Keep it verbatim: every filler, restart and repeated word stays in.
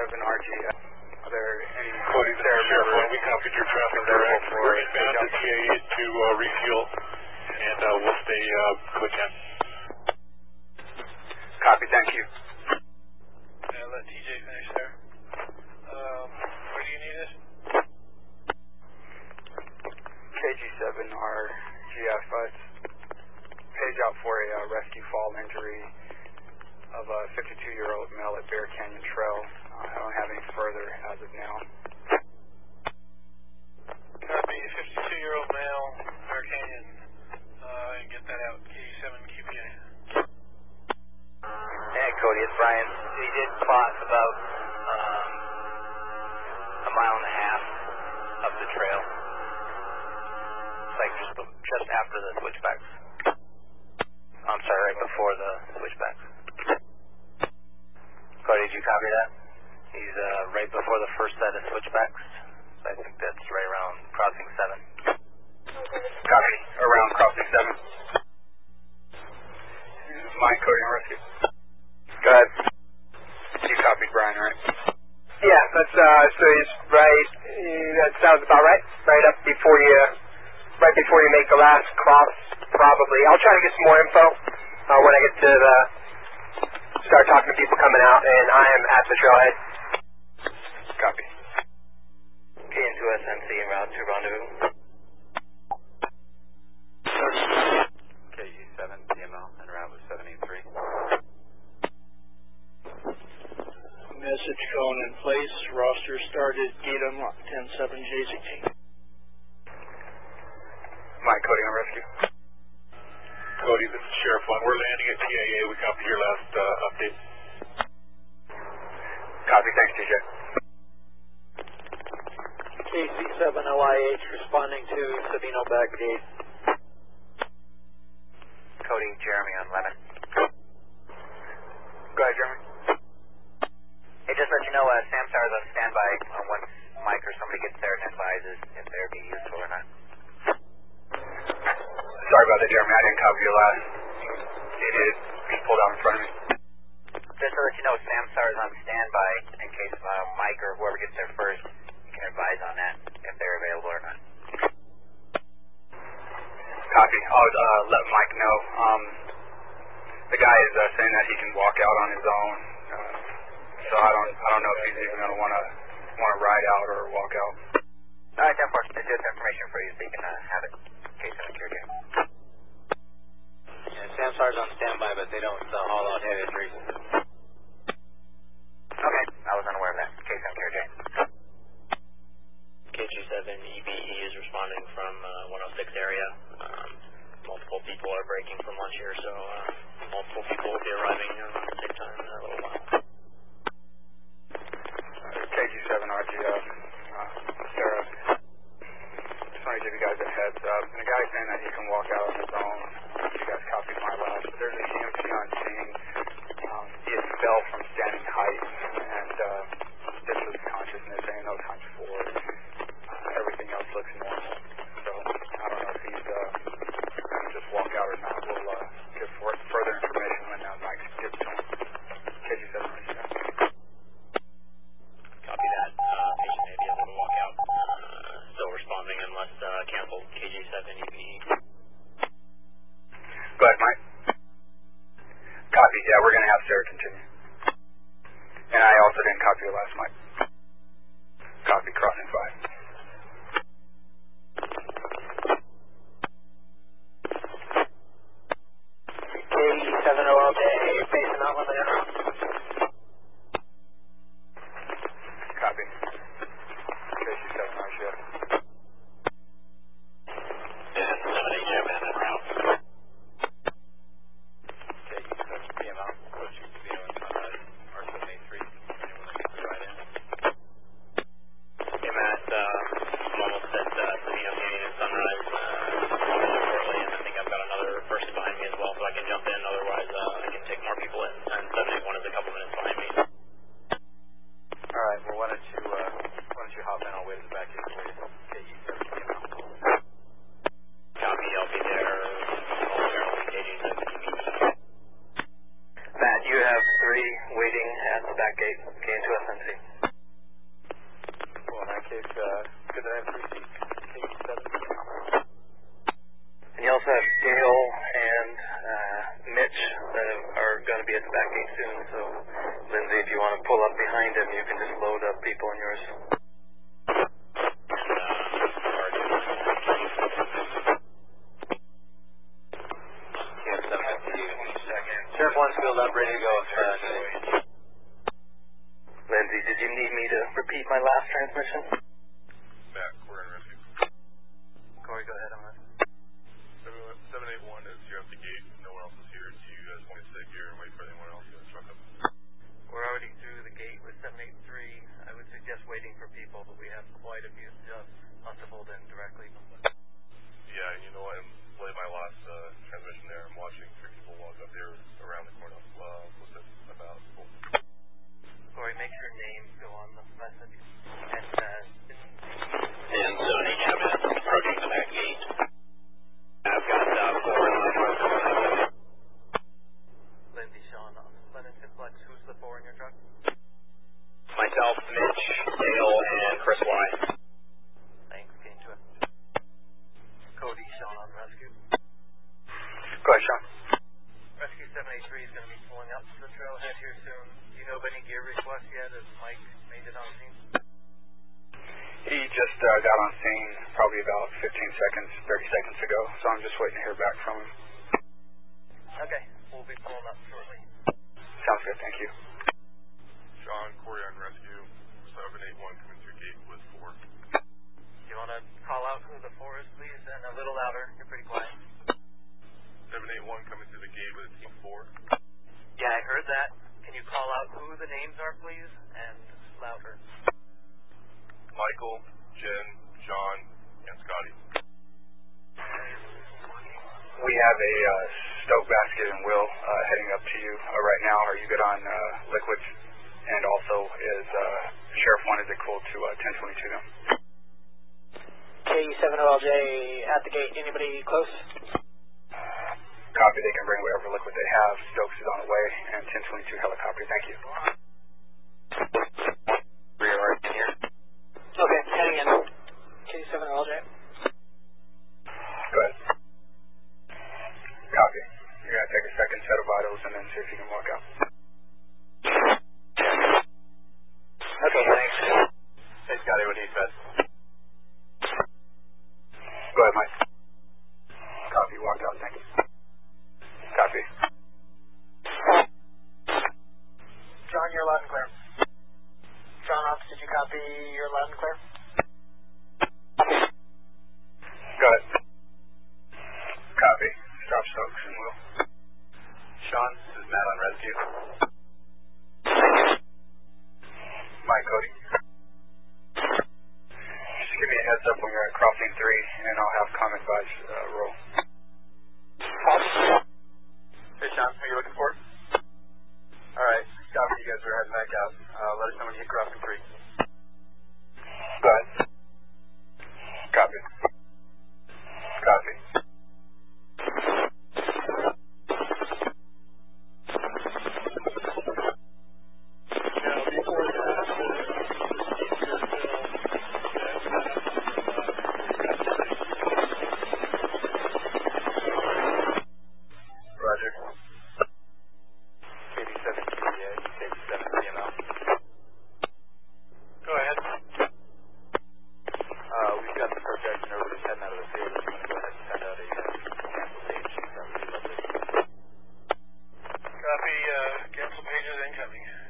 seven R G F. Are there any... Cody, this is Sheriff one. We copied your traffic direct. We're inbound to T A eight to uh, refuel, and uh, we'll stay uh, code ten. Copy, thank you. I'll let T J finish there. Um, where do you need us? K G seven R G F. Uh, page out for a uh, rescue fall injury of a fifty-two-year-old male at Bear Canyon Trail. Uh, I don't have any further as of now. Copy, fifty-two-year-old male, Bear Canyon, uh, and get that out, K G seven Q P A. Hey, Cody, it's Brian. We did plot about um, a mile and a half of the trail. It's like just, just after the switchbacks. I'm sorry, right before the switchbacks. Cody, did you copy that? He's uh, right before the first set of switchbacks. So I think that's right around crossing seven. Copy, around crossing seven. This is Mike, Cody, on rescue. Go ahead. You copied Brian, right? Yeah, that's, uh, so he's right, uh, that sounds about right. Right up before you, right before you make the last cross, probably. I'll try to get some more info uh, when I get to the, start talking to people coming out, and I am at the trailhead. Copy. K N two S M C en route to rendezvous. K G seven P M L en route with seven eight three. Message phone in place. Roster started. Gate unlocked. ten seven J Z T. Mike, Cody, on rescue. Cody, this is Sheriff one. We're landing at T A A. We copied your last uh, update. Copy, thanks, T J. K C seven O I H responding to Sabino back gate. Cody, Jeremy on Lemon. Go ahead, Jeremy. Hey, just let you know, uh, Samsar is on standby uh, once Mike or somebody gets there and advises if they're being useful or not. Sorry about that, Jeremy. I didn't copy your last. You did. You pulled out in front of me. Just to let you know, Samsar is on standby in case uh, Mike or whoever gets there first can advise on that if they're available or not. Copy. I'll uh, let Mike know. Um, the guy is uh, saying that he can walk out on his own, uh, so I don't, I don't know if he's even going to want to, want to ride out or walk out. All right, ten four. It's just information for you so you can uh, have it in case I'm curious. Yeah, Samsar's on standby, but they don't uh, haul out head injuries. Okay, I was unaware of that. In case I'm curious. K G seven E B E is responding from uh, one oh six area. Um, multiple people are breaking from lunch here, so uh, multiple people will be arriving around the same time in a little while. K G seven R G F. Uh, Sarah. Just want to give you guys a heads up. And the guy's saying that he can walk out on his own. You guys copied my last. There's a C M C on scene. Um, he had fell from standing height, and uh, this was consciousness. There ain't no times four. Uh, everything else looks normal. So I don't know if he's uh, going to just walk out or not. We'll uh, give for further information when uh, Mike gets to him. K G seven R G F. Copy that. Uh, patient may be able to walk out. Uh, still responding unless uh, canceled. K G seven E B E. Go ahead, Mike. Copy. Yeah, we're going to have Sarah continue. And I also didn't copy your last Mike. Copy. Crossing five. K seven O L J, facing out limit. Copy. K C seven R G F. And seven H M N en route. K G seven P M L, approaching Sabino and Sunrise, R seven eight three. Anyone that gets the ride in? Hey, Matt, uh, I'm almost at uh, Sabino Canyon and Sunrise uh, shortly, and I think I've got another person behind me as well, so I can jump in. Otherwise, uh, I can take more people in. And seven eight one is a couple minutes behind me. All right, well, why don't you, uh, why don't you hop in? I'll wait at the back end for you. K G seven P M L. Copy, I'll be there. Momentarily, K G seven E B E. Matt, you have three waiting at the back gate. K N two S M C. case, uh, good that I have three seats. K E seven. And you also have Dale and uh, Mitch that are going to be at the back gate soon, so Lindsay, if you want to pull up behind him, you can just load up people in yours. Sheriff one's filled up, ready to go. Uh, Lindsay, did you need me to repeat my last transmission? Matt, Corey and Rescue. Corey, go ahead on that. seven eight one is here at the gate. No one else is here. Do you guys want to sit here and wait for anyone else to truck up? We're already through the gate with seven eight three. I would suggest waiting for people, but we have quite a few just not to hold in directly. Yeah, and you know what? I'm late my last uh, transmission there. I'm watching three people walk up there around the corner. Uh, what's it about? Cool. Corey, make sure names go on the message. And, uh, And Sony Cabot approaching the back gate. I've got uh, four in my truck. Lindsay, Sean, on Lennon Simplex, who's the four in your truck? Myself, Mitch, Dale, and Chris Y. Thanks, came to it. Cody, Sean on rescue. Go ahead, Sean. Rescue seven eight three is going to be pulling up to the trailhead here soon. Do you know of any gear requests yet? Has Mike made it on scene? He just uh, got on scene probably about fifteen seconds, thirty seconds ago, so I'm just waiting to hear back from him. Okay, we'll be pulling up shortly. Sounds good, thank you. Sean, Corey on rescue. seven eight one coming through gate with four. You want to call out who the four is, please? And a little louder. You're pretty quiet. seven eight one coming through the gate with team four. Yeah, I heard that. Can you call out who the names are, please? And louder. Michael, Jen, John, and Scotty. We have a uh, Stoke basket and Will uh, heading up to you uh, right now. Are you good on uh, liquids? And also, is uh, Sheriff one, is it cool to uh, ten twenty-two them? K seven O L J at the gate. Anybody close? Copy, they can bring whatever liquid they have. Stokes is on the way, and ten twenty-two helicopter, thank you. Rear right in here. Okay, heading in. K seven O L J. Go ahead. Copy. You're going to take a second set of vitals and then see if you can walk out. Okay, thanks. Hey, Scotty, what do you fed? Go ahead, Mike. Copy, walked out, thank you. Copy. John, you're loud and clear. John Ops, did you copy? You're loud and clear? Go ahead. Copy. Stop Stokes and Will. Sean, this is Matt on rescue. Mike, Cody. Just give me a heads up when you're at crossing three, and I'll have comm advise uh, roll. Hey, Sean, who are you looking for? Alright, copy, you guys are heading back out. Uh, let us know when you hit crossing three. Go ahead. Copy. Copy. Roger. K B seven T B A, K B seven C M L. Go ahead. Uh, we've got the projection over this heading out of the field. If you want to go ahead and send out a uh, cancel page, that would be lovely. Copy, uh, cancel pages incoming.